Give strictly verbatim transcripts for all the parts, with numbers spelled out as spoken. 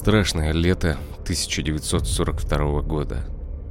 Страшное лето тысяча девятьсот сорок второго года.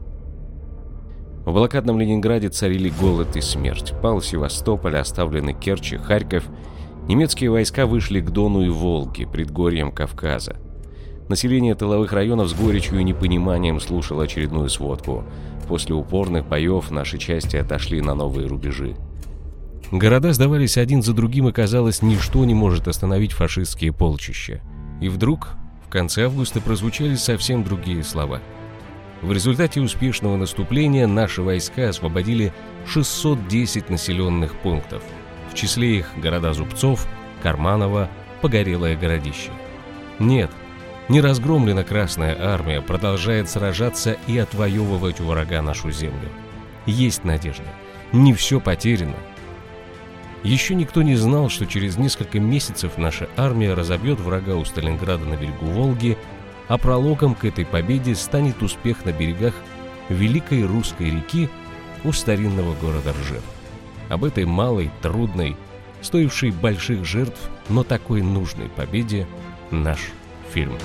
В блокадном Ленинграде царили голод и смерть. Пал Севастополь, оставлены Керчь и Харьков. Немецкие войска вышли к Дону и Волге, предгорьям Кавказа. Население тыловых районов с горечью и непониманием слушало очередную сводку. После упорных боев наши части отошли на новые рубежи. Города сдавались один за другим, и казалось, ничто не может остановить фашистские полчища. И вдруг, в конце августа, прозвучали совсем другие слова. В результате успешного наступления наши войска освободили шестьсот десять населенных пунктов. В числе их города Зубцов, Карманово, Погорелое Городище. Нет, не разгромлена Красная Армия, продолжает сражаться и отвоевывать у врага нашу землю. Есть надежда. Не все потеряно. Еще никто не знал, что через несколько месяцев наша армия разобьет врага у Сталинграда на берегу Волги, а прологом к этой победе станет успех на берегах Великой Русской реки у старинного города Ржев. Об этой малой, трудной, стоившей больших жертв, но такой нужной победе наш фильм.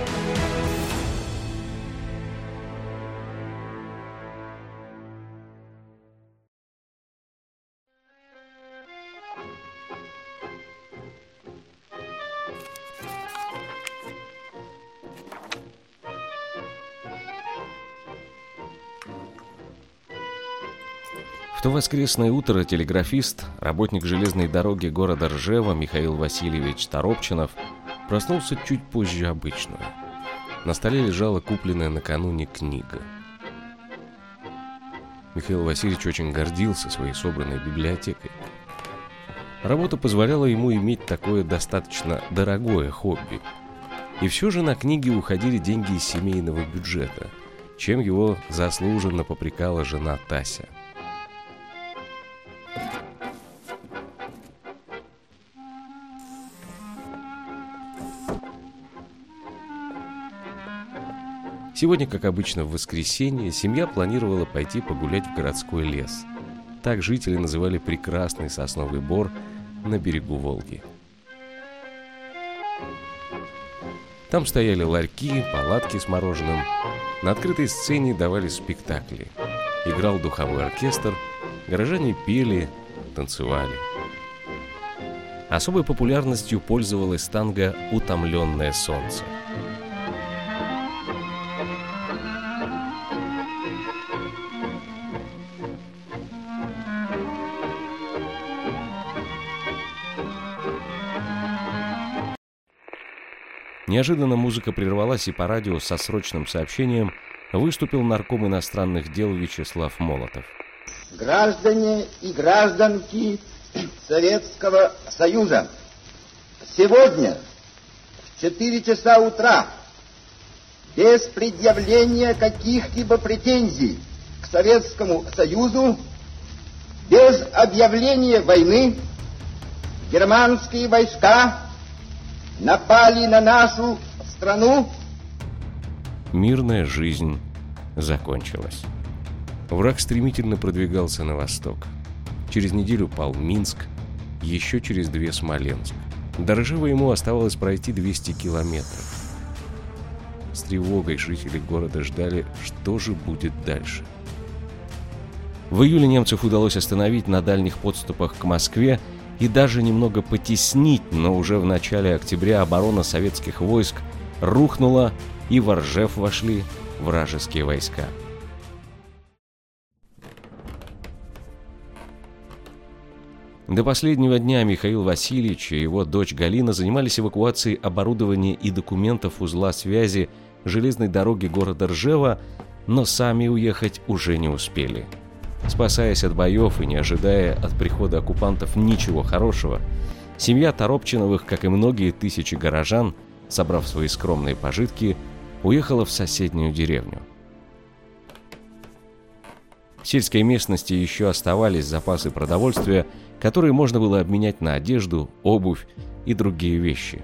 В то воскресное утро телеграфист, работник железной дороги города Ржева Михаил Васильевич Торопчинов проснулся чуть позже обычного. На столе лежала купленная накануне книга. Михаил Васильевич очень гордился своей собранной библиотекой. Работа позволяла ему иметь такое достаточно дорогое хобби. И все же на книги уходили деньги из семейного бюджета, чем его заслуженно попрекала жена Тася. Сегодня, как обычно в воскресенье, семья планировала пойти погулять в городской лес. Так жители называли прекрасный сосновый бор на берегу Волги. Там стояли ларьки, палатки с мороженым. На открытой сцене давали спектакли. Играл духовой оркестр, горожане пели, танцевали. Особой популярностью пользовалась танго «Утомленное солнце». Неожиданно музыка прервалась, и по радио со срочным сообщением выступил нарком иностранных дел Вячеслав Молотов. Граждане и гражданки Советского Союза, сегодня в четыре часа утра, без предъявления каких-либо претензий к Советскому Союзу, без объявления войны, германские войска напали на нашу страну. Мирная жизнь закончилась. Враг стремительно продвигался на восток. Через неделю пал Минск, еще через две Смоленск. До Ржева ему оставалось пройти двести километров. С тревогой жители города ждали, что же будет дальше. В июле немцев удалось остановить на дальних подступах к Москве и даже немного потеснить, но уже в начале октября оборона советских войск рухнула, и в Ржев вошли вражеские войска. До последнего дня Михаил Васильевич и его дочь Галина занимались эвакуацией оборудования и документов узла связи железной дороги города Ржева, но сами уехать уже не успели. Спасаясь от боев и не ожидая от прихода оккупантов ничего хорошего, семья Торопчиновых, как и многие тысячи горожан, собрав свои скромные пожитки, уехала в соседнюю деревню. В сельской местности еще оставались запасы продовольствия, которые можно было обменять на одежду, обувь и другие вещи.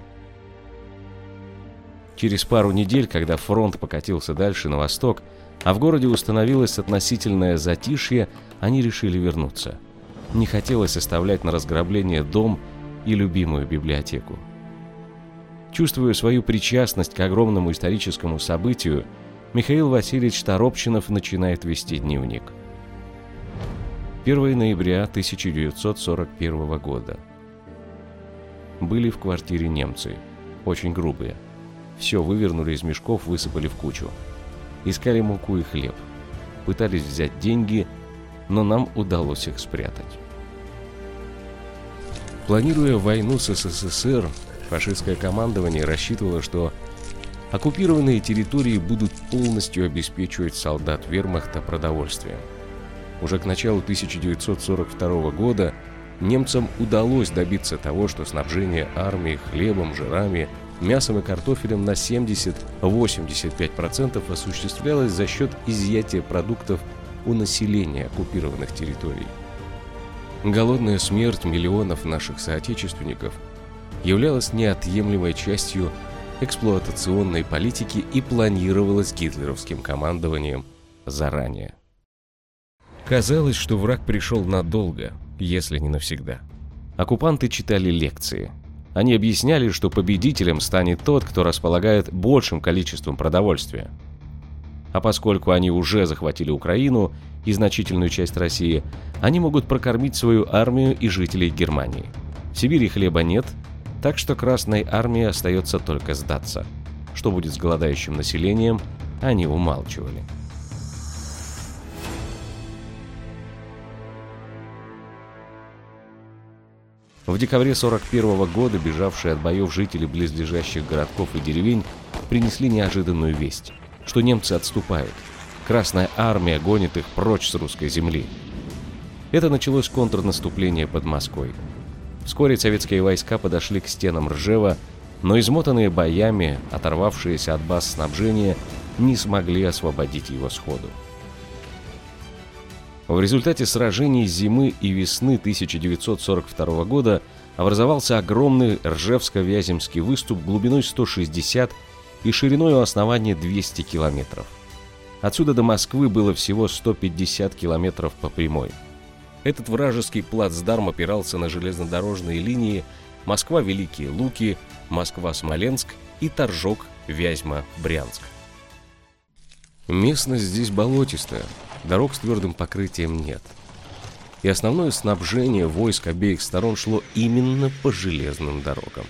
Через пару недель, когда фронт покатился дальше на восток, а в городе установилось относительное затишье, они решили вернуться. Не хотелось оставлять на разграбление дом и любимую библиотеку. Чувствуя свою причастность к огромному историческому событию, Михаил Васильевич Торопчинов начинает вести дневник. первого ноября тысяча девятьсот сорок первого года. Были в квартире немцы, очень грубые. Все вывернули из мешков, высыпали в кучу. Искали муку и хлеб. Пытались взять деньги, но нам удалось их спрятать. Планируя войну с СССР, фашистское командование рассчитывало, что оккупированные территории будут полностью обеспечивать солдат вермахта продовольствием. Уже к началу тысяча девятьсот сорок второго года немцам удалось добиться того, что снабжение армии хлебом, жирами, мясом и картофелем на семьдесят-восемьдесят пять процентов осуществлялось за счет изъятия продуктов у населения оккупированных территорий. Голодная смерть миллионов наших соотечественников являлась неотъемлемой частью эксплуатационной политики и планировалась гитлеровским командованием заранее. Казалось, что враг пришел надолго, если не навсегда. Оккупанты читали лекции. Они объясняли, что победителем станет тот, кто располагает большим количеством продовольствия. А поскольку они уже захватили Украину и значительную часть России, они могут прокормить свою армию и жителей Германии. В Сибири хлеба нет, так что Красной армии остается только сдаться. Что будет с голодающим населением, они умалчивали. В декабре сорок первого года бежавшие от боев жители близлежащих городков и деревень принесли неожиданную весть, что немцы отступают. Красная армия гонит их прочь с русской земли. Это началось контрнаступление под Москвой. Вскоре советские войска подошли к стенам Ржева, но измотанные боями, оторвавшиеся от баз снабжения, не смогли освободить его сходу. В результате сражений зимы и весны тысяча девятьсот сорок второго года образовался огромный Ржевско-Вяземский выступ глубиной сто шестьдесят и шириной у основания двести километров. Отсюда до Москвы было всего сто пятьдесят километров по прямой. Этот вражеский плацдарм опирался на железнодорожные линии Москва-Великие Луки, Москва-Смоленск и Торжок-Вязьма-Брянск. Местность здесь болотистая, дорог с твердым покрытием нет. И основное снабжение войск обеих сторон шло именно по железным дорогам.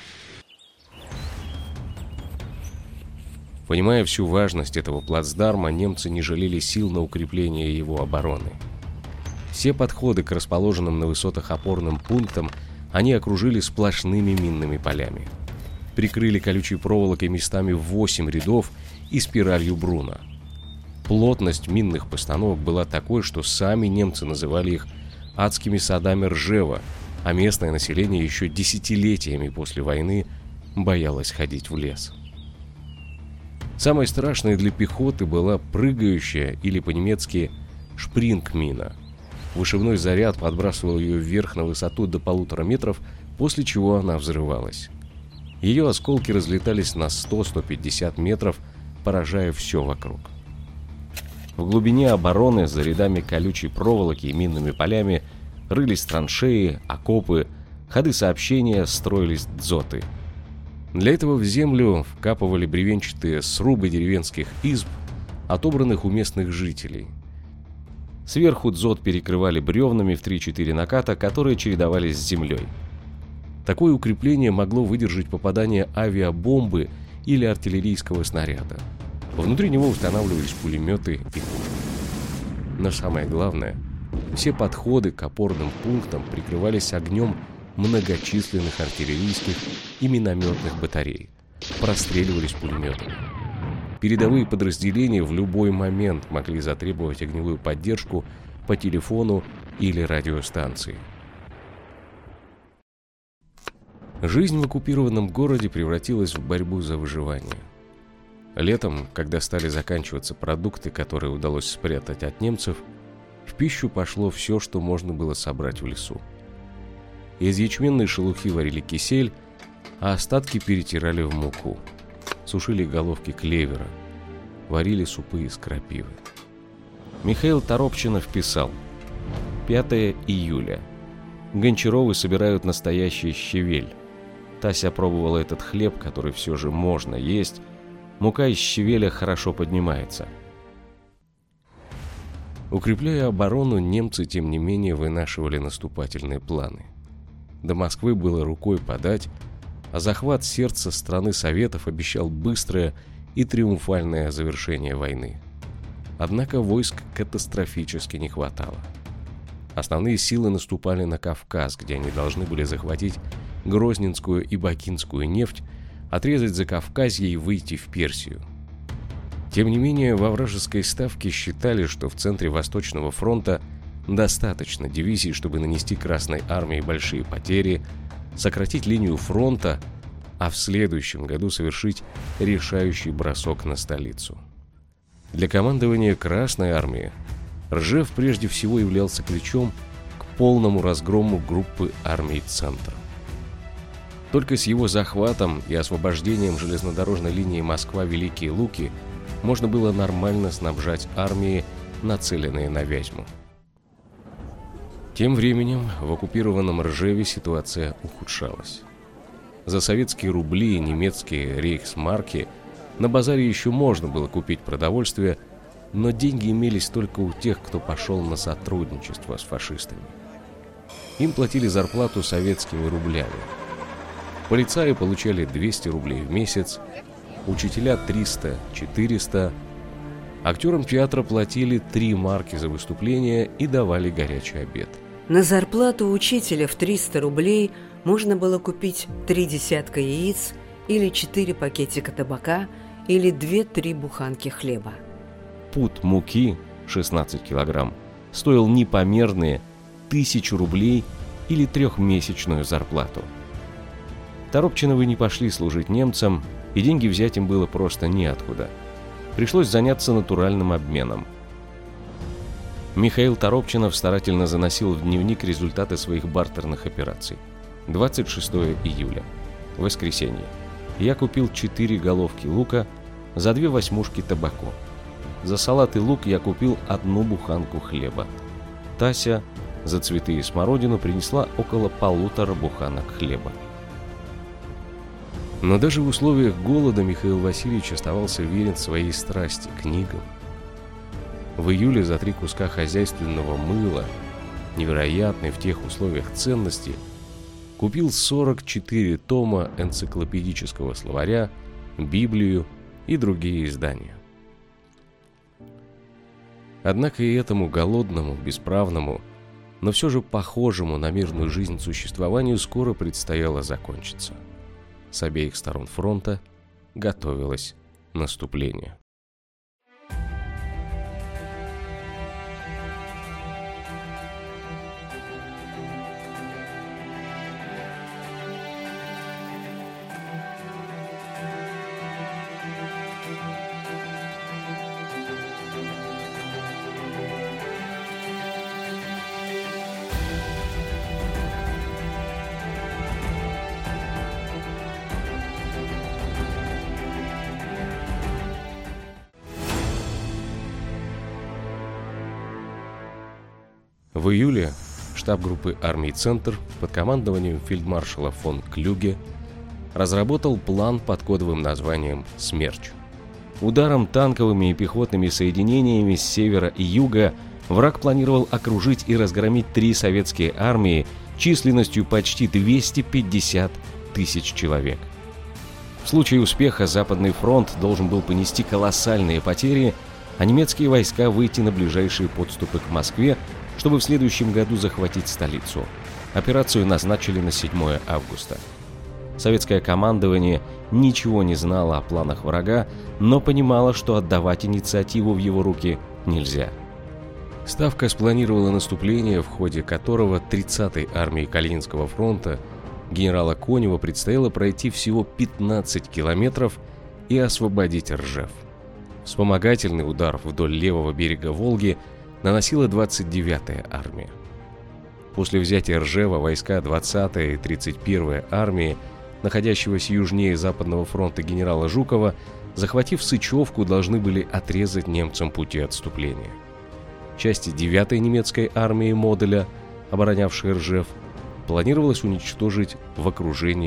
Понимая всю важность этого плацдарма, немцы не жалели сил на укрепление его обороны. Все подходы к расположенным на высотах опорным пунктам они окружили сплошными минными полями. Прикрыли колючей проволокой местами восемь рядов и спиралью Бруна. Плотность минных постановок была такой, что сами немцы называли их адскими садами Ржева, а местное население еще десятилетиями после войны боялось ходить в лес. Самой страшной для пехоты была прыгающая, или по-немецки шпрингмина. Вышивной заряд подбрасывал ее вверх на высоту до полутора метров, после чего она взрывалась. Ее осколки разлетались на сто - сто пятьдесят метров, поражая все вокруг. В глубине обороны, за рядами колючей проволоки и минными полями, рылись траншеи, окопы, ходы сообщения, строились дзоты. Для этого в землю вкапывали бревенчатые срубы деревенских изб, отобранных у местных жителей. Сверху дзот перекрывали бревнами в три-четыре наката, которые чередовались с землей. Такое укрепление могло выдержать попадание авиабомбы или артиллерийского снаряда. Внутри него устанавливались пулеметы и пушки. Но самое главное, все подходы к опорным пунктам прикрывались огнем многочисленных артиллерийских и минометных батарей, простреливались пулеметами. Передовые подразделения в любой момент могли затребовать огневую поддержку по телефону или радиостанции. Жизнь в оккупированном городе превратилась в борьбу за выживание. Летом, когда стали заканчиваться продукты, которые удалось спрятать от немцев, в пищу пошло все, что можно было собрать в лесу. Из ячменной шелухи варили кисель, а остатки перетирали в муку. Сушили головки клевера, варили супы из крапивы. Михаил Торопчинов писал: пятого июля. Гончаровы собирают настоящий щавель. Тася пробовала этот хлеб, который все же можно есть. Мука из щавеля хорошо поднимается. Укрепляя оборону, немцы, тем не менее, вынашивали наступательные планы. До Москвы было рукой подать, а захват сердца страны Советов обещал быстрое и триумфальное завершение войны. Однако войск катастрофически не хватало. Основные силы наступали на Кавказ, где они должны были захватить Грозненскую и Бакинскую нефть, отрезать Закавказье и выйти в Персию. Тем не менее, во вражеской ставке считали, что в центре Восточного фронта достаточно дивизий, чтобы нанести Красной армии большие потери, сократить линию фронта, а в следующем году совершить решающий бросок на столицу. Для командования Красной армии Ржев прежде всего являлся ключом к полному разгрому группы армий Центра. Только с его захватом и освобождением железнодорожной линии Москва-Великие Луки можно было нормально снабжать армии, нацеленные на Вязьму. Тем временем в оккупированном Ржеве ситуация ухудшалась. За советские рубли и немецкие рейхсмарки на базаре еще можно было купить продовольствие, но деньги имелись только у тех, кто пошел на сотрудничество с фашистами. Им платили зарплату советскими рублями. Полицаи получали двести рублей в месяц, учителя триста-четыреста, актерам театра платили три марки за выступление и давали горячий обед. На зарплату учителя в триста рублей можно было купить три десятка яиц или четыре пакетика табака или две-три буханки хлеба. Пуд муки, шестнадцать килограмм, стоил непомерные тысячу рублей или трехмесячную зарплату. Торопчиновы не пошли служить немцам, и деньги взять им было просто неоткуда. Пришлось заняться натуральным обменом. Михаил Торопчинов старательно заносил в дневник результаты своих бартерных операций. двадцать шестого июля. Воскресенье. Я купил четыре головки лука за две восьмушки табаку. За салат и лук я купил одну буханку хлеба. Тася за цветы и смородину принесла около полутора буханок хлеба. Но даже в условиях голода Михаил Васильевич оставался верен своей страсти – книгам. В июле за три куска хозяйственного мыла, невероятной в тех условиях ценности, купил сорок четыре тома энциклопедического словаря, Библию и другие издания. Однако и этому голодному, бесправному, но все же похожему на мирную жизнь существованию скоро предстояло закончиться. С обеих сторон фронта готовилось наступление. В июле штаб группы армий «Центр» под командованием фельдмаршала фон Клюге разработал план под кодовым названием «Смерч». Ударом танковыми и пехотными соединениями с севера и юга враг планировал окружить и разгромить три советские армии численностью почти двести пятьдесят тысяч человек. В случае успеха Западный фронт должен был понести колоссальные потери, а немецкие войска выйти на ближайшие подступы к Москве, чтобы в следующем году захватить столицу. Операцию назначили на седьмое августа. Советское командование ничего не знало о планах врага, но понимало, что отдавать инициативу в его руки нельзя. Ставка спланировала наступление, в ходе которого тридцатой армии Калининского фронта генерала Конева предстояло пройти всего пятнадцать километров и освободить Ржев. Вспомогательный удар вдоль левого берега Волги наносила двадцать девятая армия. После взятия Ржева войска двадцатой и тридцать первой армии, находящегося южнее Западного фронта генерала Жукова, захватив Сычевку, должны были отрезать немцам пути отступления. Части девятой немецкой армии Моделя, оборонявшей Ржев, планировалось уничтожить в окружении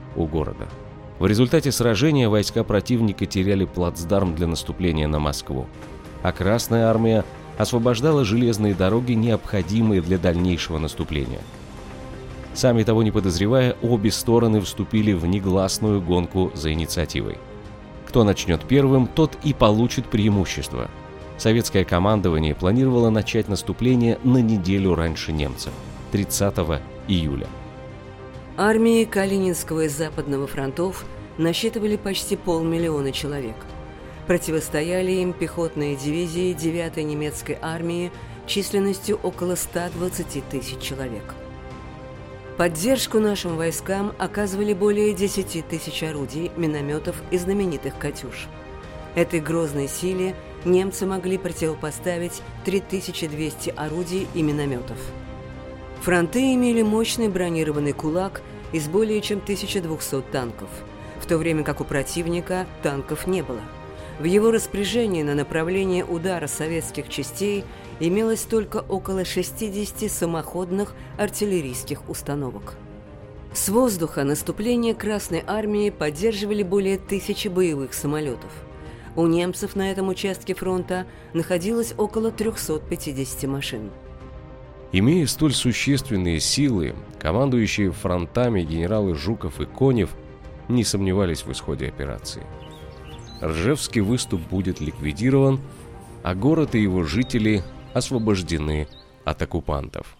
у города. В результате сражения войска противника теряли плацдарм для наступления на Москву, а Красная армия освобождала железные дороги, необходимые для дальнейшего наступления. Сами того не подозревая, обе стороны вступили в негласную гонку за инициативой. Кто начнет первым, тот и получит преимущество. Советское командование планировало начать наступление на неделю раньше немцев, тридцатого июля. Армии Калининского и Западного фронтов насчитывали почти полмиллиона человек. Противостояли им пехотные дивизии девятой немецкой армии численностью около ста двадцати тысяч человек. Поддержку нашим войскам оказывали более десяти тысяч орудий, минометов и знаменитых «Катюш». Этой грозной силе немцы могли противопоставить три тысячи двести орудий и минометов. Фронты имели мощный бронированный кулак из более чем тысячи двухсот танков, в то время как у противника танков не было. В его распоряжении на направление удара советских частей имелось только около шестидесяти самоходных артиллерийских установок. С воздуха наступление Красной армии поддерживали более тысячи боевых самолетов. У немцев на этом участке фронта находилось около трёхсот пятидесяти машин. Имея столь существенные силы, командующие фронтами генералы Жуков и Конев не сомневались в исходе операции. Ржевский выступ будет ликвидирован, а город и его жители освобождены от оккупантов.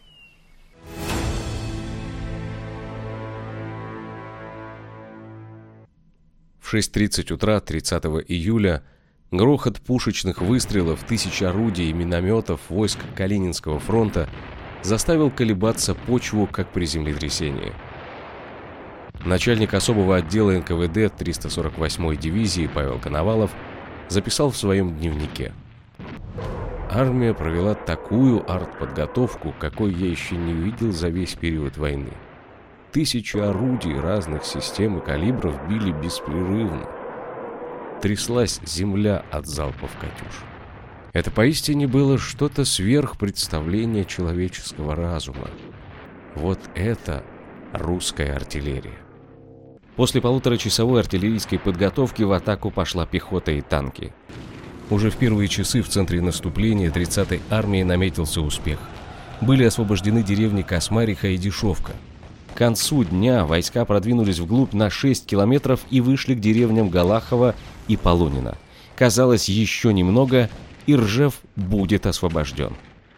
В шесть тридцать утра тридцатого июля грохот пушечных выстрелов, тысяч орудий и минометов войск Калининского фронта заставил колебаться почву, как при землетрясении. Начальник особого отдела эн ка вэ дэ триста сорок восьмой дивизии Павел Коновалов записал в своем дневнике: «Армия провела такую артподготовку, какой я еще не видел за весь период войны. Тысячи орудий разных систем и калибров били беспрерывно. Тряслась земля от залпов «Катюш». Это поистине было что-то сверх представления человеческого разума. Вот это русская артиллерия». После полуторачасовой артиллерийской подготовки в атаку пошла пехота и танки. Уже в первые часы в центре наступления тридцатой армии наметился успех. Были освобождены деревни Космариха и Дешевка. К концу дня войска продвинулись вглубь на шесть километров и вышли к деревням Галахова и Полунина. Казалось, еще немного, и Ржев будет освобожден.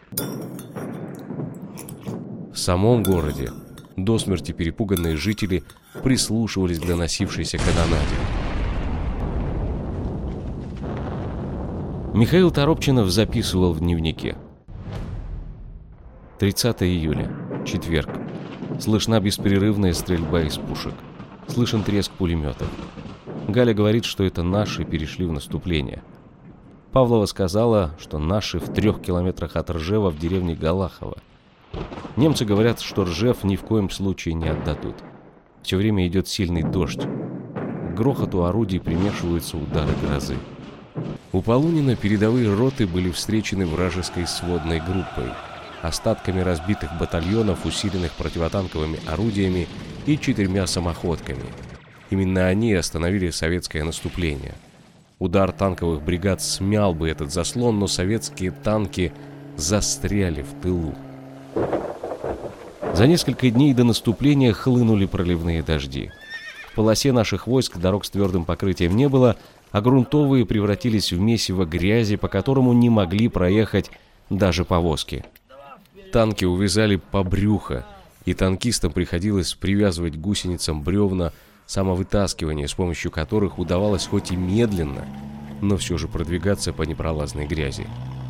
В самом городе до смерти перепуганные жители прислушивались к доносившейся канонаде. Михаил Торопчинов записывал в дневнике: тридцатого июля, четверг. Слышна беспрерывная стрельба из пушек. Слышен треск пулеметов. Галя говорит, что это наши перешли в наступление. Павлова сказала, что наши в трех километрах от Ржева в деревне Галахова. Немцы говорят, что Ржев ни в коем случае не отдадут. Все время идет сильный дождь. К грохоту орудий примешиваются удары грозы. У Полунина передовые роты были встречены вражеской сводной группой, остатками разбитых батальонов, усиленных противотанковыми орудиями и четырьмя самоходками. Именно они остановили советское наступление. Удар танковых бригад смял бы этот заслон, но советские танки застряли в тылу. За несколько дней до наступления хлынули проливные дожди. В полосе наших войск дорог с твердым покрытием не было, а грунтовые превратились в месиво грязи, по которому не могли проехать даже повозки. Танки увязали по брюхо, и танкистам приходилось привязывать к гусеницам бревна самовытаскивания, с помощью которых удавалось хоть и медленно, но все же продвигаться по непролазной грязи.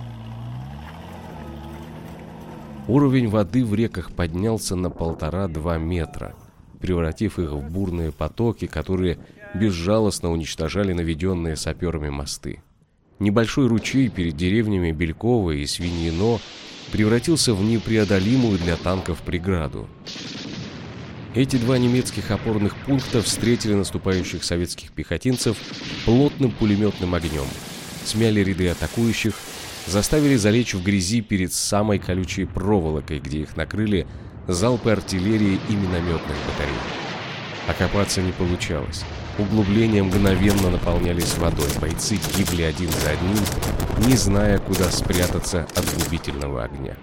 Уровень воды в реках поднялся на полтора-два метра, превратив их в бурные потоки, которые безжалостно уничтожали наведенные саперами мосты. Небольшой ручей перед деревнями Бельково и Свиньино превратился в непреодолимую для танков преграду. Эти два немецких опорных пункта встретили наступающих советских пехотинцев плотным пулеметным огнем, смяли ряды атакующих, заставили залечь в грязи перед самой колючей проволокой, где их накрыли залпы артиллерии и минометных батарей. Окопаться не получалось. Углубления мгновенно наполнялись водой. Бойцы гибли один за одним, не зная, куда спрятаться от губительного огня.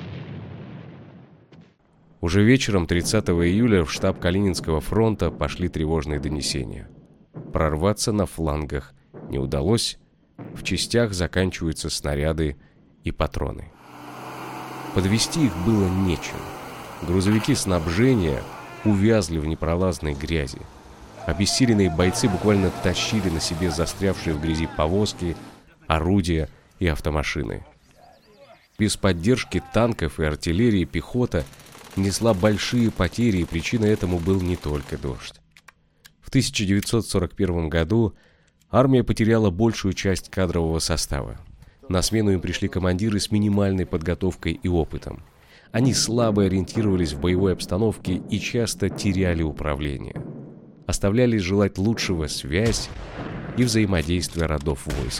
Уже вечером тридцатого июля в штаб Калининского фронта пошли тревожные донесения. Прорваться на флангах не удалось, в частях заканчиваются снаряды и патроны. Подвезти их было нечем. Грузовики снабжения увязли в непролазной грязи. Обессиленные бойцы буквально тащили на себе застрявшие в грязи повозки, орудия и автомашины. Без поддержки танков и артиллерии пехота несла большие потери, и причиной этому был не только дождь. В тысяча девятьсот сорок первом году армия потеряла большую часть кадрового состава. На смену им пришли командиры с минимальной подготовкой и опытом. Они слабо ориентировались в боевой обстановке и часто теряли управление. Оставляли желать лучшего связь и взаимодействие родов войск.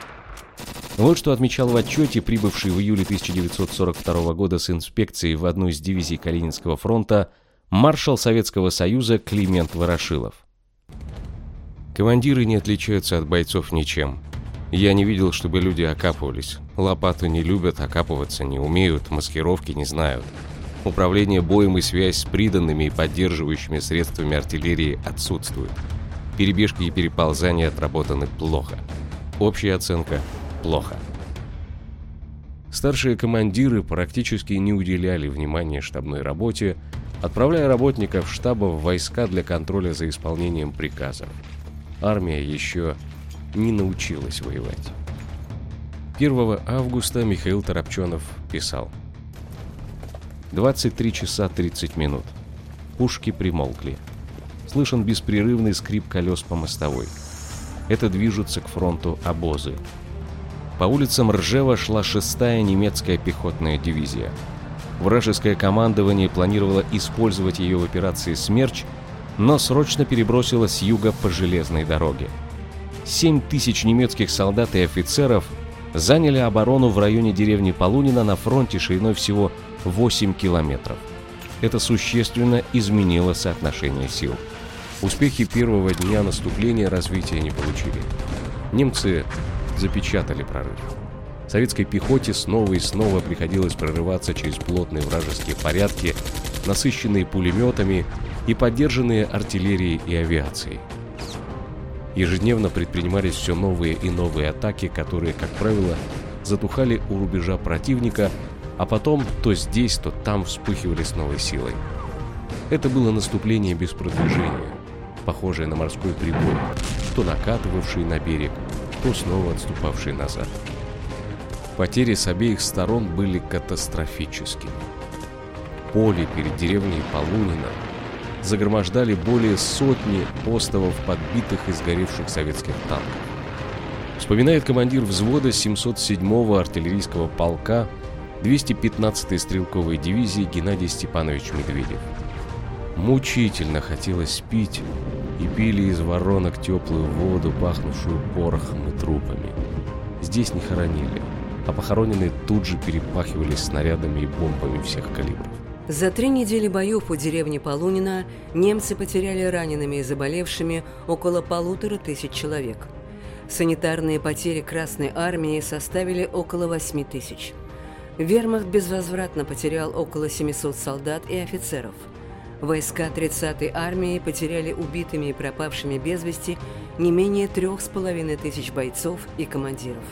Вот что отмечал в отчете прибывший в июле тысяча девятьсот сорок второго года с инспекцией в одну из дивизий Калининского фронта маршал Советского Союза Климент Ворошилов. Командиры не отличаются от бойцов ничем. Я не видел, чтобы люди окапывались. Лопату не любят, окапываться не умеют, маскировки не знают. Управление боем и связь с приданными и поддерживающими средствами артиллерии отсутствует. Перебежки и переползания отработаны плохо. Общая оценка – плохо. Старшие командиры практически не уделяли внимания штабной работе, отправляя работников штаба в войска для контроля за исполнением приказов. Армия еще не научилась воевать. первого августа Михаил Торопченов писал: двадцать три часа тридцать минут. Пушки примолкли. Слышен беспрерывный скрип колес по мостовой. Это движутся к фронту обозы. По улицам Ржева шла шестая немецкая пехотная дивизия. Вражеское командование планировало использовать ее в операции «Смерч», но срочно перебросило с юга по железной дороге. Семь тысяч немецких солдат и офицеров заняли оборону в районе деревни Полунина на фронте шириной всего восемь километров. Это существенно изменило соотношение сил. Успехи первого дня наступления развития не получили. Немцы запечатали прорыв. Советской пехоте снова и снова приходилось прорываться через плотные вражеские порядки, насыщенные пулеметами и поддержанные артиллерией и авиацией. Ежедневно предпринимались все новые и новые атаки, которые, как правило, затухали у рубежа противника, а потом то здесь, то там вспыхивали с новой силой. Это было наступление без продвижения, похожее на морской прибой, то накатывавший на берег, то снова отступавший назад. Потери с обеих сторон были катастрофическими. Поле перед деревней Полунина загромождали более сотни остовов подбитых и сгоревших советских танков. Вспоминает командир взвода семьсот седьмого артиллерийского полка двести пятнадцатой стрелковой дивизии Геннадий Степанович Медведев. Мучительно хотелось пить, и пили из воронок теплую воду, пахнувшую порохом и трупами. Здесь не хоронили, а похороненные тут же перепахивались снарядами и бомбами всех калибров. За три недели боев у деревни Полунина немцы потеряли ранеными и заболевшими около полутора тысяч человек. Санитарные потери Красной Армии составили около восьми тысяч. Вермахт безвозвратно потерял около семисот солдат и офицеров. Войска тридцатой армии потеряли убитыми и пропавшими без вести не менее трех с половиной тысяч бойцов и командиров.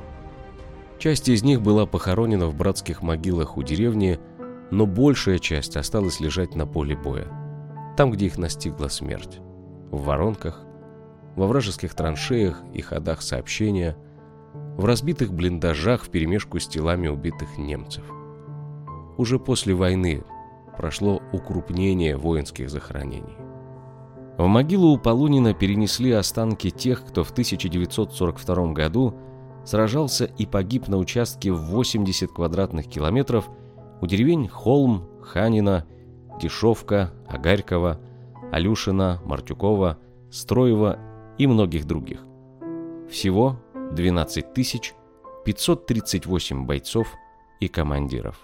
Часть из них была похоронена в братских могилах у деревни, но большая часть осталась лежать на поле боя, там, где их настигла смерть, в воронках, во вражеских траншеях и ходах сообщения, в разбитых блиндажах вперемешку с телами убитых немцев. Уже после войны прошло укрупнение воинских захоронений. В могилу у Полунина перенесли останки тех, кто в тысяча девятьсот сорок втором году сражался и погиб на участке в восемьдесят квадратных километров у деревень Холм, Ханина, Дешевка, Агарькова, Алюшина, Мартюкова, Строева и многих других. Всего двенадцать тысяч пятьсот тридцать восемь бойцов и командиров.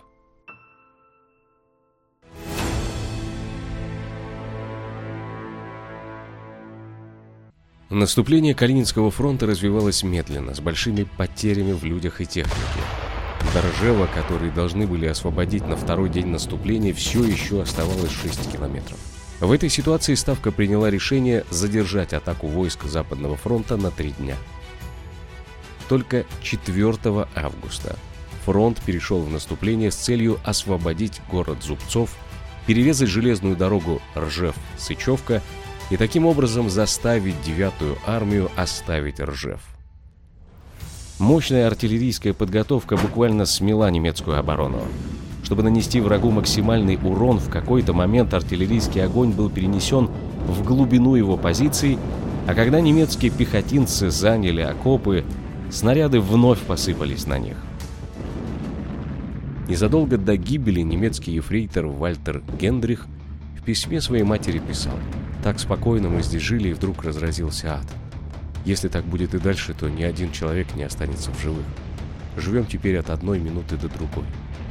Наступление Калининского фронта развивалось медленно, с большими потерями в людях и технике. До Ржева, которые должны были освободить на второй день наступления, все еще оставалось шесть километров. В этой ситуации Ставка приняла решение задержать атаку войск Западного фронта на три дня. Только четвёртого августа фронт перешел в наступление с целью освободить город Зубцов, перерезать железную дорогу Ржев-Сычевка и таким образом заставить девятую армию оставить Ржев. Мощная артиллерийская подготовка буквально смела немецкую оборону. Чтобы нанести врагу максимальный урон, в какой-то момент артиллерийский огонь был перенесен в глубину его позиций, а когда немецкие пехотинцы заняли окопы, снаряды вновь посыпались на них. Незадолго до гибели немецкий ефрейтор Вальтер Гендрих в письме своей матери писал: «Так спокойно мы здесь жили, и вдруг разразился ад. Если так будет и дальше, то ни один человек не останется в живых. Живем теперь от одной минуты до другой».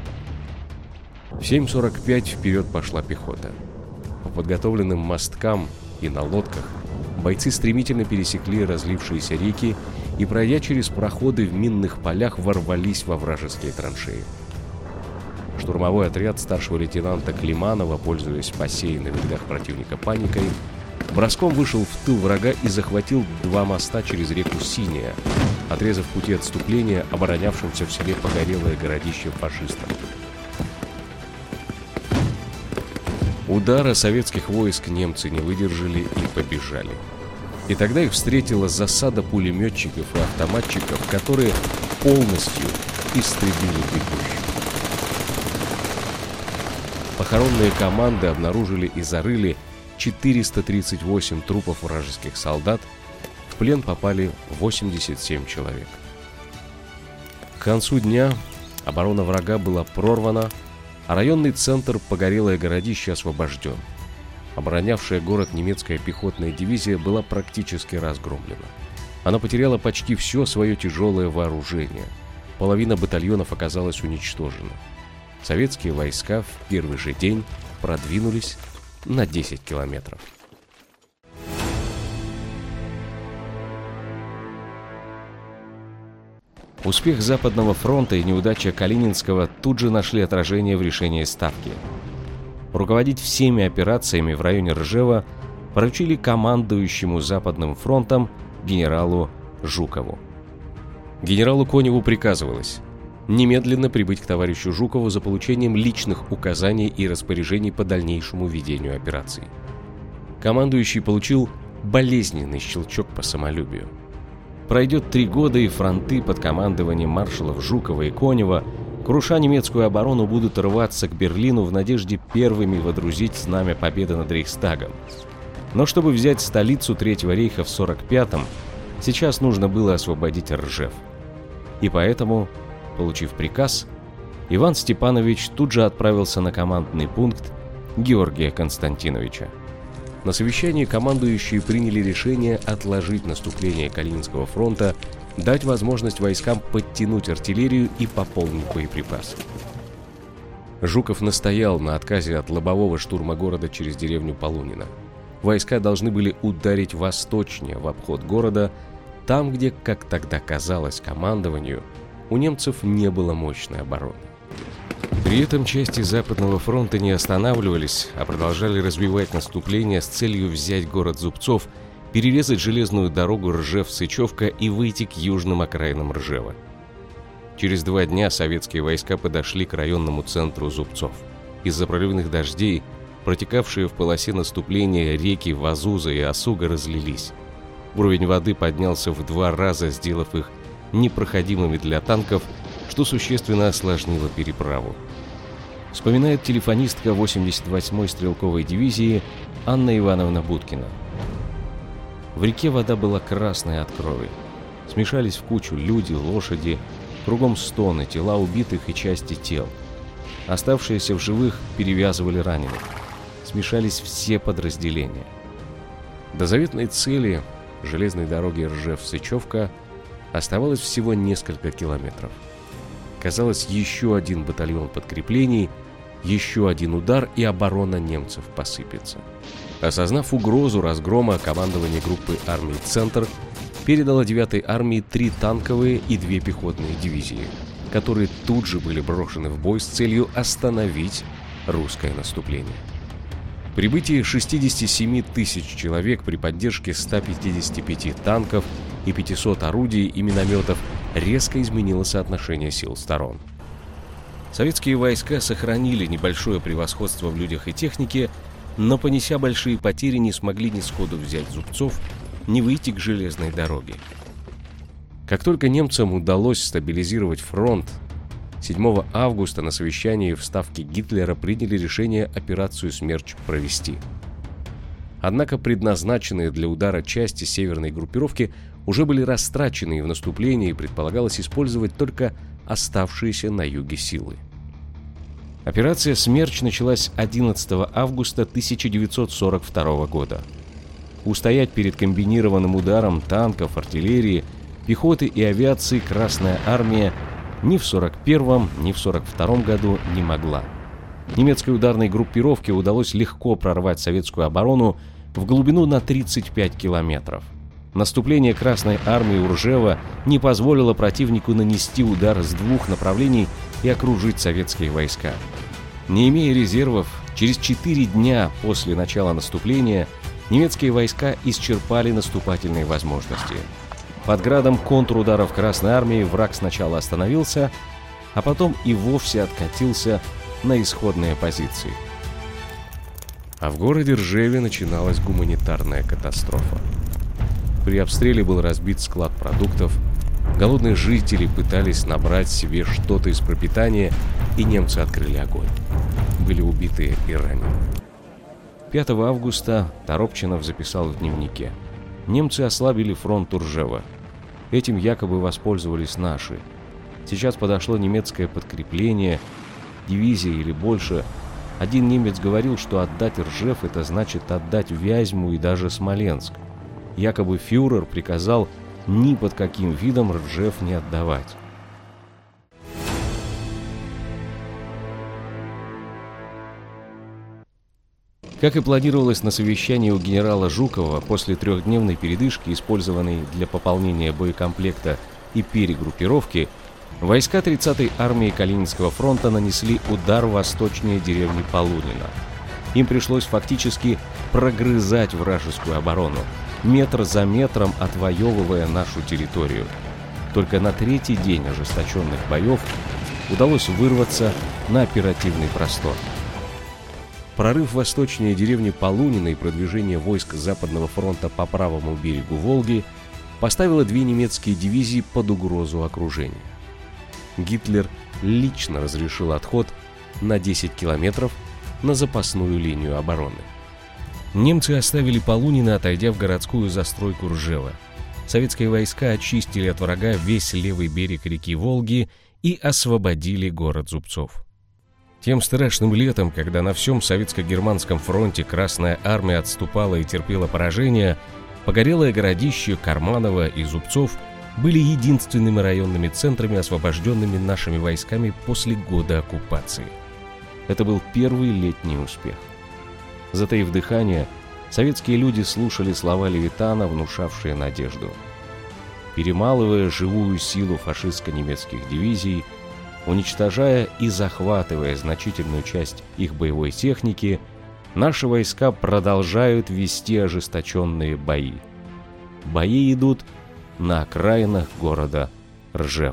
В семь сорок пять вперед пошла пехота. По подготовленным мосткам и на лодках бойцы стремительно пересекли разлившиеся реки и, пройдя через проходы в минных полях, ворвались во вражеские траншеи. Штурмовой отряд старшего лейтенанта Климанова, пользуясь посеянной в рядах противника паникой, броском вышел в тыл врага и захватил два моста через реку Синяя, отрезав пути отступления оборонявшимся в селе Погорелое городище фашистам. Удара советских войск немцы не выдержали и побежали. И тогда их встретила засада пулеметчиков и автоматчиков, которые полностью истребили бегущих. Похоронные команды обнаружили и зарыли четыреста тридцать восемь трупов вражеских солдат, в плен попали восемьдесят семь человек. К концу дня оборона врага была прорвана, а районный центр Погорелое городище освобожден. Оборонявшая город немецкая пехотная дивизия была практически разгромлена. Она потеряла почти все свое тяжелое вооружение. Половина батальонов оказалась уничтожена. Советские войска в первый же день продвинулись на десять километров. Успех Западного фронта и неудача Калининского тут же нашли отражение в решении Ставки. Руководить всеми операциями в районе Ржева поручили командующему Западным фронтом генералу Жукову. Генералу Коневу приказывалось немедленно прибыть к товарищу Жукову за получением личных указаний и распоряжений по дальнейшему ведению операций. Командующий получил болезненный щелчок по самолюбию. Пройдет три года, и фронты под командованием маршалов Жукова и Конева, круша немецкую оборону, будут рваться к Берлину в надежде первыми водрузить знамя победы над Рейхстагом. Но чтобы взять столицу Третьего рейха в сорок пятом, сейчас нужно было освободить Ржев. И поэтому, получив приказ, Иван Степанович тут же отправился на командный пункт Георгия Константиновича. На совещании командующие приняли решение отложить наступление Калининского фронта, дать возможность войскам подтянуть артиллерию и пополнить боеприпасы. Жуков настоял на отказе от лобового штурма города через деревню Полунина. Войска должны были ударить восточнее, в обход города, там, где, как тогда казалось командованию, у немцев не было мощной обороны. При этом части Западного фронта не останавливались, а продолжали развивать наступление с целью взять город Зубцов, перерезать железную дорогу Ржев-Сычевка и выйти к южным окраинам Ржева. Через два дня советские войска подошли к районному центру Зубцов. Из-за проливных дождей, протекавшие в полосе наступления реки Вазуза и Осуга разлились. Уровень воды поднялся в два раза, сделав их непроходимыми для танков, что существенно осложнило переправу. Вспоминает телефонистка восемьдесят восьмой стрелковой дивизии Анна Ивановна Будкина. В реке вода была красной от крови. Смешались в кучу люди, лошади, кругом стоны, тела убитых и части тел. Оставшиеся в живых перевязывали раненых. Смешались все подразделения. До заветной цели, железной дороги Ржев-Сычевка, оставалось всего несколько километров. Казалось, еще один батальон подкреплений, еще один удар, и оборона немцев посыпется. Осознав угрозу разгрома, командование группы армий «Центр» передало девятой армии три танковые и две пехотные дивизии, которые тут же были брошены в бой с целью остановить русское наступление. Прибытие шестидесяти семи тысяч человек при поддержке ста пятидесяти пяти танков и пятисот орудий и минометов резко изменило соотношение сил сторон. Советские войска сохранили небольшое превосходство в людях и технике, но, понеся большие потери, не смогли ни сходу взять Зубцов, ни выйти к железной дороге. Как только немцам удалось стабилизировать фронт, седьмого августа на совещании в Ставке Гитлера приняли решение операцию «Смерч» провести. Однако предназначенные для удара части северной группировки уже были растрачены, и в наступлении предполагалось использовать только оставшиеся на юге силы. Операция «Смерч» началась одиннадцатого августа тысяча девятьсот сорок второго года. Устоять перед комбинированным ударом танков, артиллерии, пехоты и авиации Красная армия ни в сорок первом, ни в сорок втором году не могла. Немецкой ударной группировке удалось легко прорвать советскую оборону в глубину на тридцать пять километров. Наступление Красной армии у Ржева не позволило противнику нанести удар с двух направлений и окружить советские войска. Не имея резервов, через четыре дня после начала наступления немецкие войска исчерпали наступательные возможности. Под градом контрударов Красной армии враг сначала остановился, а потом и вовсе откатился на исходные позиции. А в городе Ржеве начиналась гуманитарная катастрофа. При обстреле был разбит склад продуктов, голодные жители пытались набрать себе что-то из пропитания, и немцы открыли огонь. Были убиты и ранены. пятого августа Торопчинов записал в дневнике: «Немцы ослабили фронт у Ржева. Этим якобы воспользовались наши. Сейчас подошло немецкое подкрепление, дивизия или больше. Один немец говорил, что отдать Ржев — это значит отдать Вязьму и даже Смоленск. Якобы фюрер приказал ни под каким видом Ржев не отдавать». Как и планировалось на совещании у генерала Жукова, после трехдневной передышки, использованной для пополнения боекомплекта и перегруппировки, войска тридцатой армии Калининского фронта нанесли удар восточнее деревни Полунина. Им пришлось фактически прогрызать вражескую оборону, метр за метром отвоевывая нашу территорию. Только на третий день ожесточенных боев удалось вырваться на оперативный простор. Прорыв восточнее деревни Полунина и продвижение войск Западного фронта по правому берегу Волги поставило две немецкие дивизии под угрозу окружения. Гитлер лично разрешил отход на десять километров на запасную линию обороны. Немцы оставили Полунина, отойдя в городскую застройку Ржева. Советские войска очистили от врага весь левый берег реки Волги и освободили город Зубцов. Тем страшным летом, когда на всем советско-германском фронте Красная армия отступала и терпела поражение, погорелое городище Карманово и Зубцов были единственными районными центрами, освобожденными нашими войсками после года оккупации. Это был первый летний успех. Затаив дыхание, советские люди слушали слова Левитана, внушавшие надежду. Перемалывая живую силу фашистско-немецких дивизий, уничтожая и захватывая значительную часть их боевой техники, наши войска продолжают вести ожесточенные бои. Бои идут на окраинах города Ржев.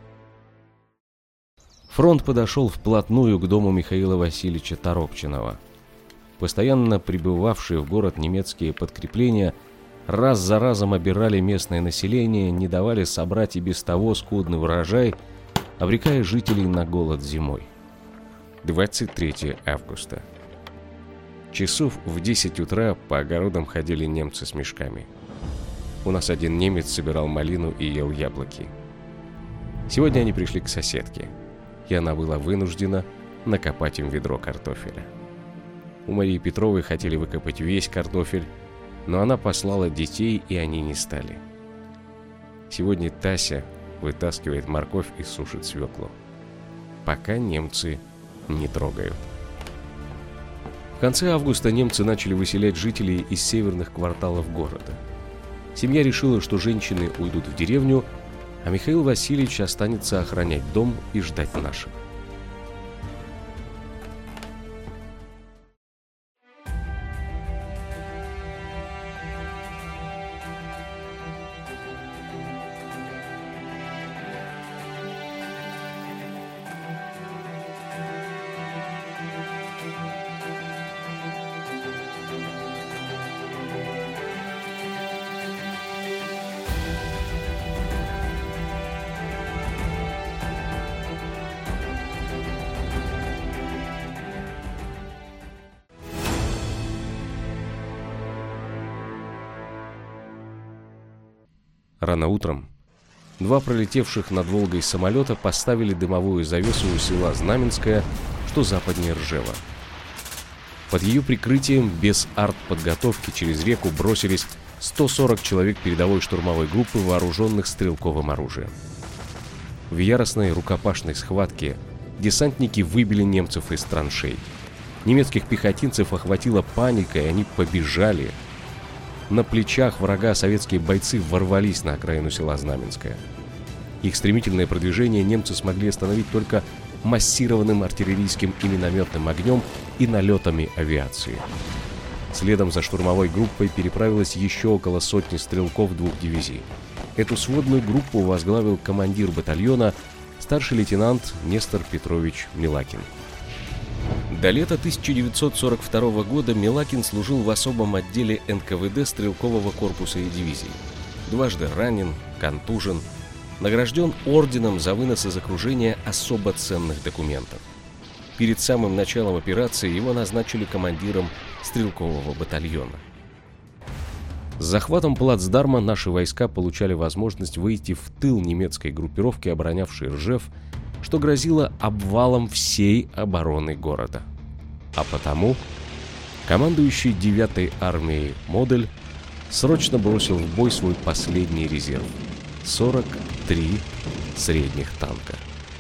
Фронт подошел вплотную к дому Михаила Васильевича Торопчинова. Постоянно прибывавшие в город немецкие подкрепления раз за разом обирали местное население, не давали собрать и без того скудный урожай, обрекая жителей на голод зимой. двадцать третьего августа. Часов в десять утра по огородам ходили немцы с мешками. У нас один немец собирал малину и ел яблоки. Сегодня они пришли к соседке, и она была вынуждена накопать им ведро картофеля. У Марии Петровой хотели выкопать весь картофель, но она послала детей, и они не стали. Сегодня Тася вытаскивает морковь и сушит свеклу. Пока немцы не трогают. В конце августа немцы начали выселять жителей из северных кварталов города. Семья решила, что женщины уйдут в деревню, а Михаил Васильевич останется охранять дом и ждать наших. Рано утром два пролетевших над Волгой самолета поставили дымовую завесу у села Знаменское, что западнее Ржева. Под ее прикрытием без артподготовки через реку бросились сто сорок человек передовой штурмовой группы, вооруженных стрелковым оружием. В яростной рукопашной схватке десантники выбили немцев из траншей. Немецких пехотинцев охватила паника, и они побежали. На плечах врага советские бойцы ворвались на окраину села Знаменское. Их стремительное продвижение немцы смогли остановить только массированным артиллерийским и минометным огнем и налетами авиации. Следом за штурмовой группой переправилось еще около сотни стрелков двух дивизий. Эту сводную группу возглавил командир батальона, старший лейтенант Нестор Петрович Милакин. До лета тысяча девятьсот сорок второго года Милакин служил в особом отделе эн ка вэ дэ стрелкового корпуса и дивизии. Дважды ранен, контужен, награжден орденом за вынос из окружения особо ценных документов. Перед самым началом операции его назначили командиром стрелкового батальона. С захватом плацдарма наши войска получали возможность выйти в тыл немецкой группировки, оборонявшей Ржев, что грозило обвалом всей обороны города. А потому командующий девятой армией Модель срочно бросил в бой свой последний резерв – сорок три средних танка.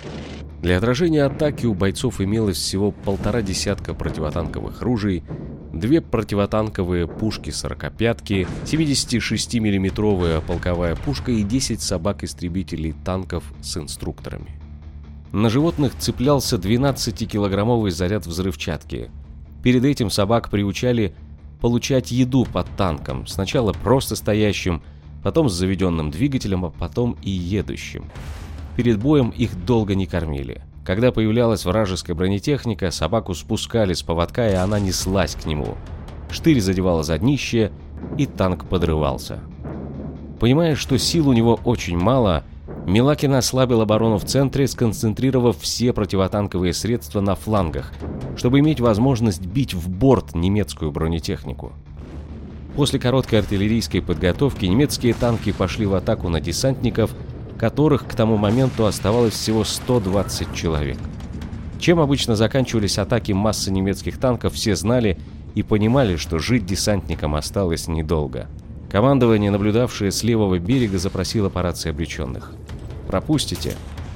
Для отражения атаки у бойцов имелось всего полтора десятка противотанковых ружей, две противотанковые пушки-сорокопятки, семидесятишестимиллиметровая полковая пушка и десять собак-истребителей танков с инструкторами. На животных цеплялся двенадцатикилограммовый заряд взрывчатки. Перед этим собак приучали получать еду под танком, сначала просто стоящим, потом с заведенным двигателем, а потом и едущим. Перед боем их долго не кормили. Когда появлялась вражеская бронетехника, собаку спускали с поводка, и она неслась к нему. Штырь задевала за днище, и танк подрывался. Понимая, что сил у него очень мало, Милакин ослабил оборону в центре, сконцентрировав все противотанковые средства на флангах, чтобы иметь возможность бить в борт немецкую бронетехнику. После короткой артиллерийской подготовки немецкие танки пошли в атаку на десантников, которых к тому моменту оставалось всего сто двадцать человек. Чем обычно заканчивались атаки массы немецких танков, все знали и понимали, что жить десантникам осталось недолго. Командование, наблюдавшее с левого берега, запросило по рации обреченных. «Пропустите?»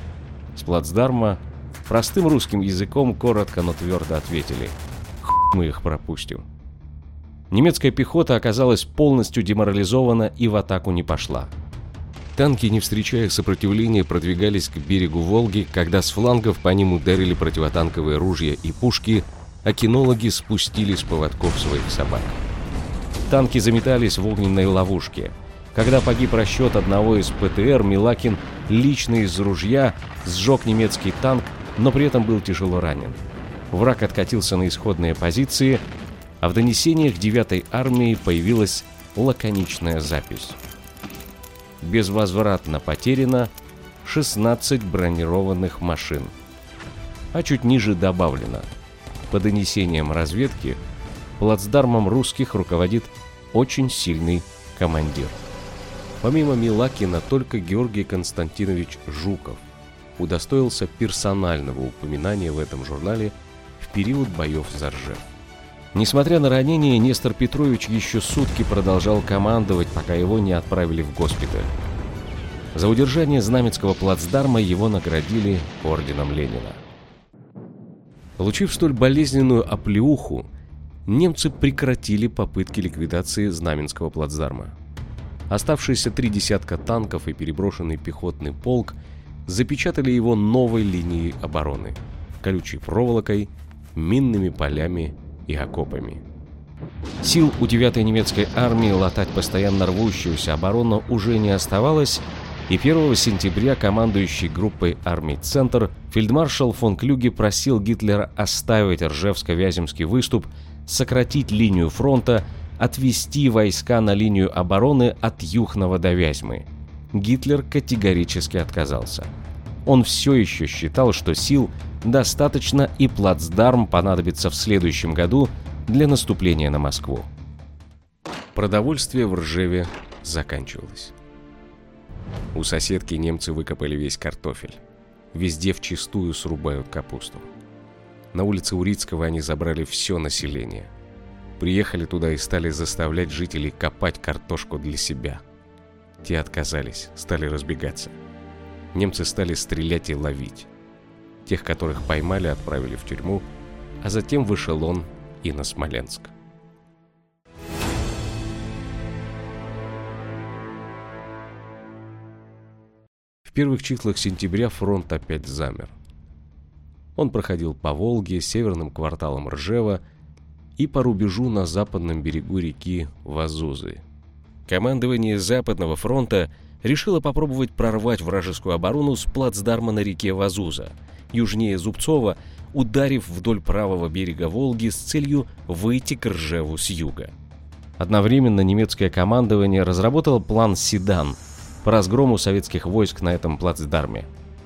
С плацдарма простым русским языком коротко, но твердо ответили: «Хуй мы их пропустим». Немецкая пехота оказалась полностью деморализована и в атаку не пошла. Танки, не встречая сопротивления, продвигались к берегу Волги, когда с флангов по ним ударили противотанковые ружья и пушки, а кинологи спустили с поводков своих собак. Танки заметались в огненной ловушке. Когда погиб расчет одного из пэ тэ эр, Милакин лично из ружья сжег немецкий танк, но при этом был тяжело ранен. Враг откатился на исходные позиции, а в донесениях девятой армии появилась лаконичная запись: безвозвратно потеряно шестнадцать бронированных машин. А чуть ниже добавлено: по донесениям разведки, плацдармом русских руководит очень сильный командир. Помимо Милакина, только Георгий Константинович Жуков удостоился персонального упоминания в этом журнале в период боев за Ржев. Несмотря на ранение, Нестор Петрович еще сутки продолжал командовать, пока его не отправили в госпиталь. За удержание Знаменского плацдарма его наградили орденом Ленина. Получив столь болезненную оплеуху, немцы прекратили попытки ликвидации Знаменского плацдарма. Оставшиеся три десятка танков и переброшенный пехотный полк запечатали его новой линией обороны – колючей проволокой, минными полями и окопами. Сил у девятой немецкой армии латать постоянно рвущуюся оборону уже не оставалось, и первого сентября командующий группой армий «Центр» фельдмаршал фон Клюге просил Гитлера оставить Ржевско-Вяземский выступ, сократить линию фронта, отвести войска на линию обороны от Юхнова до Вязьмы. Гитлер категорически отказался. Он все еще считал, что сил достаточно и плацдарм понадобится в следующем году для наступления на Москву. Продовольствие в Ржеве заканчивалось. У соседки немцы выкопали весь картофель. Везде вчистую срубают капусту. На улице Урицкого они забрали все население. Приехали туда и стали заставлять жителей копать картошку для себя. Те отказались, стали разбегаться. Немцы стали стрелять и ловить. Тех, которых поймали, отправили в тюрьму, а затем в эшелон и на Смоленск. В первых числах сентября фронт опять замер. Он проходил по Волге, северным кварталам Ржева и по рубежу на западном берегу реки Вазузы. Командование Западного фронта решило попробовать прорвать вражескую оборону с плацдарма на реке Вазуза, южнее Зубцова, ударив вдоль правого берега Волги с целью выйти к Ржеву с юга. Одновременно немецкое командование разработало план «Седан» по разгрому советских войск на этом плацдарме.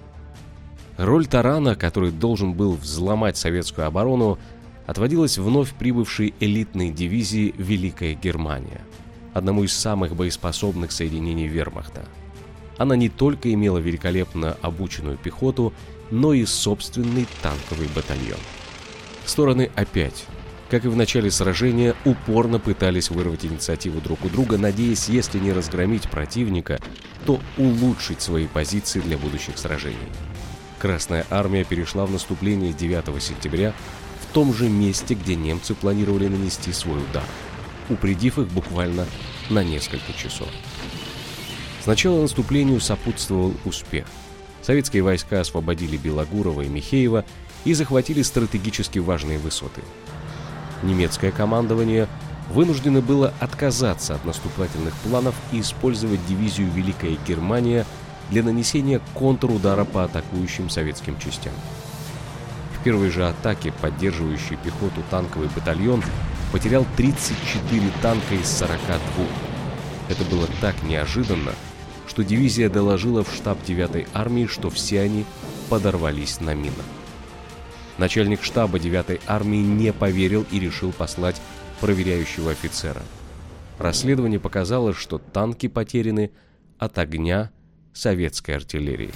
Роль тарана, который должен был взломать советскую оборону, отводилась вновь прибывшей элитной дивизии «Великая Германия», одному из самых боеспособных соединений вермахта. Она не только имела великолепно обученную пехоту, но и собственный танковый батальон. Стороны опять, как и в начале сражения, упорно пытались вырвать инициативу друг у друга, надеясь, если не разгромить противника, то улучшить свои позиции для будущих сражений. Красная армия перешла в наступление девятого сентября в том же месте, где немцы планировали нанести свой удар, упредив их буквально на несколько часов. Сначала наступлению сопутствовал успех. Советские войска освободили Белогурово и Михеево и захватили стратегически важные высоты. Немецкое командование вынуждено было отказаться от наступательных планов и использовать дивизию «Великая Германия» для нанесения контрудара по атакующим советским частям. В первой же атаке поддерживающий пехоту танковый батальон потерял тридцать четыре танка из сорока двух. Это было так неожиданно, что дивизия доложила в штаб девятой армии, что все они подорвались на минах. Начальник штаба девятой армии не поверил и решил послать проверяющего офицера. Расследование показало, что танки потеряны от огня советской артиллерии.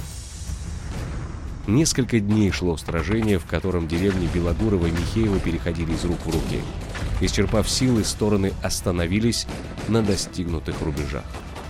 Несколько дней шло сражение, в котором деревни Белогурово и Михеево переходили из рук в руки. Исчерпав силы, стороны остановились на достигнутых рубежах.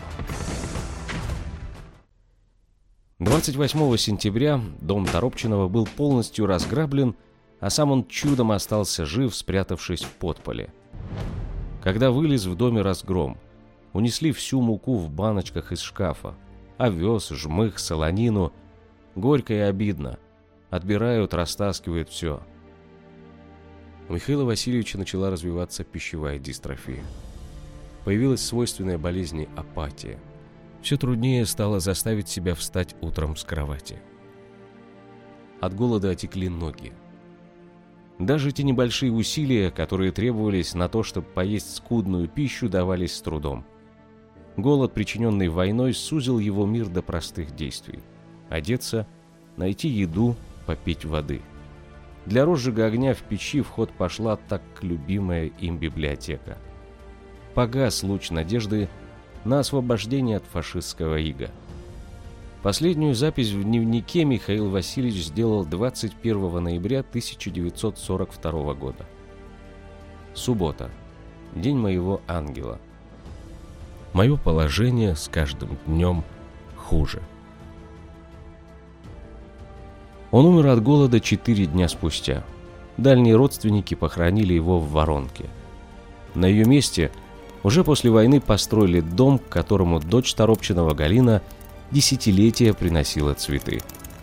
двадцать восьмого сентября дом Торопчинова был полностью разграблен, а сам он чудом остался жив, спрятавшись в подполе. Когда вылез в доме разгром, унесли всю муку в баночках из шкафа, овес, жмых, солонину. Горько и обидно. Отбирают, растаскивают все. У Михаила Васильевича начала развиваться пищевая дистрофия. Появилась свойственная болезни апатия. Все труднее стало заставить себя встать утром с кровати. От голода отекли ноги. Даже те небольшие усилия, которые требовались на то, чтобы поесть скудную пищу, давались с трудом. Голод, причиненный войной, сузил его мир до простых действий. Одеться, найти еду, попить воды. Для розжига огня в печи в ход пошла так любимая им библиотека. Погас луч надежды на освобождение от фашистского ига. Последнюю запись в дневнике Михаил Васильевич сделал двадцать первого ноября тысяча девятьсот сорок второго года. Суббота. День моего ангела. Мое положение с каждым днем хуже. Он умер от голода четыре дня спустя. дальние родственники похоронили его в Воронке. На ее месте уже после войны построили дом, к которому дочь Торопчинова Галина десятилетия приносила цветы.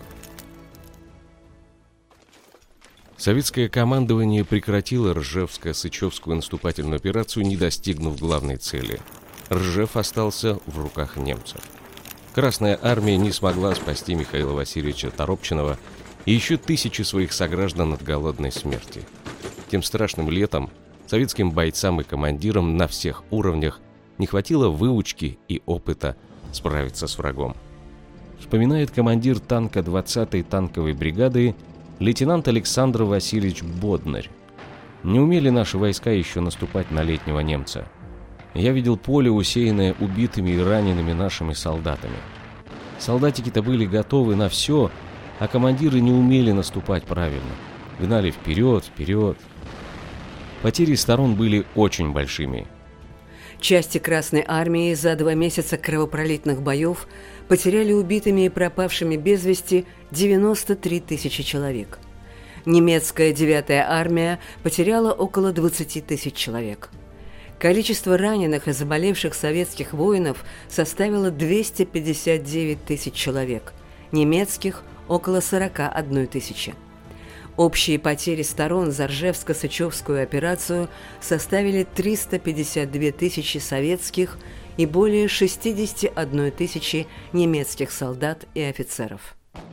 Советское командование прекратило Ржевско-Сычевскую наступательную операцию, не достигнув главной цели. Ржев остался в руках немцев. Красная армия не смогла спасти Михаила Васильевича Торопчинова и еще тысячи своих сограждан от голодной смерти. Тем страшным летом советским бойцам и командирам на всех уровнях не хватило выучки и опыта справиться с врагом. Вспоминает командир танка двадцатой танковой бригады лейтенант Александр Васильевич Боднарь. Не умели наши войска еще наступать на летнего немца. Я видел поле, усеянное убитыми и ранеными нашими солдатами. Солдатики-то были готовы на все, а командиры не умели наступать правильно. Гнали вперед, вперед. Потери сторон были очень большими. Части Красной армии за два месяца кровопролитных боев потеряли убитыми и пропавшими без вести девяносто три тысячи человек. Немецкая девятая армия потеряла около двадцати тысяч человек. Количество раненых и заболевших советских воинов составило двести пятьдесят девять тысяч человек, немецких – около сорока одной тысячи. Общие потери сторон за Ржевско-Сычевскую операцию составили триста пятьдесят две тысячи советских и более шестьдесят одной тысячи немецких солдат и офицеров.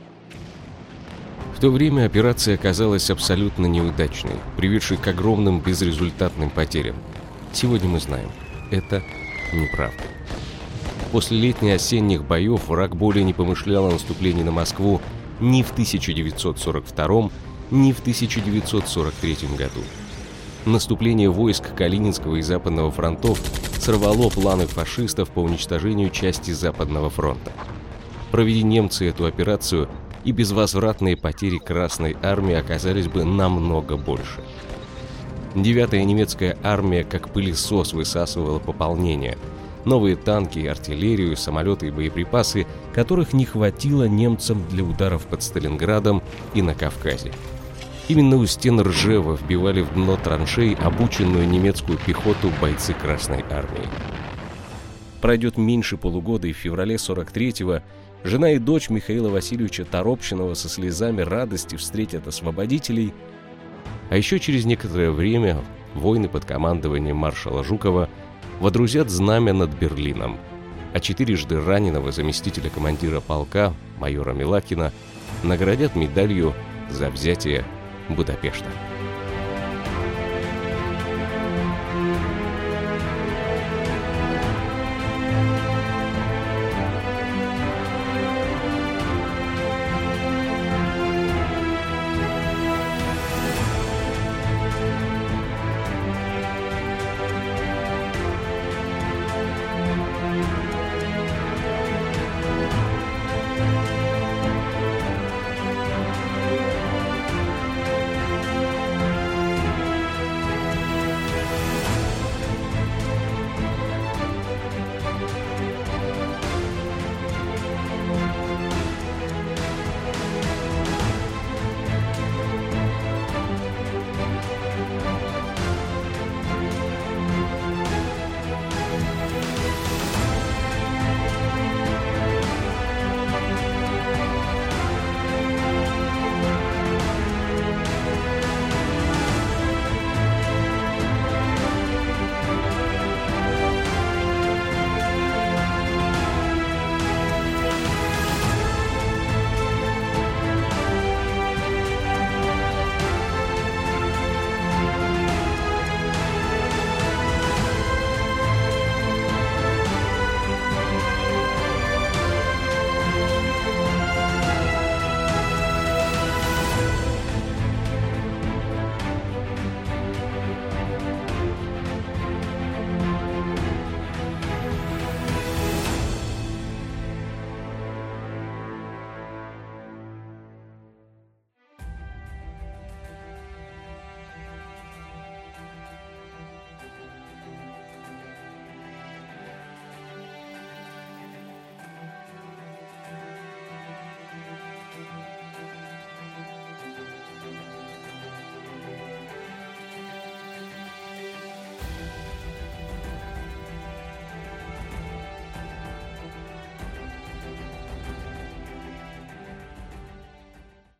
В то время операция оказалась абсолютно неудачной, приведшей к огромным безрезультатным потерям. Сегодня мы знаем, это неправда. После летне-осенних боев враг более не помышлял о наступлении на Москву ни в тысяча девятьсот сорок втором, ни в тысяча девятьсот сорок третьем году. Наступление войск Калининского и Западного фронтов сорвало планы фашистов по уничтожению части Западного фронта. Проведи немцы эту операцию, и безвозвратные потери Красной армии оказались бы намного больше. Девятая немецкая армия как пылесос высасывала пополнение, новые танки, артиллерию, самолеты и боеприпасы, которых не хватило немцам для ударов под Сталинградом и на Кавказе. Именно у стен Ржева вбивали в дно траншей обученную немецкую пехоту бойцы Красной армии. Пройдет меньше полугода, и в феврале сорок третьего жена и дочь Михаила Васильевича Торопчинова со слезами радости встретят освободителей. А еще через некоторое время воины под командованием маршала Жукова водрузят знамя над Берлином, а четырежды раненого заместителя командира полка, майора Милакина, наградят медалью за взятие Будапешта.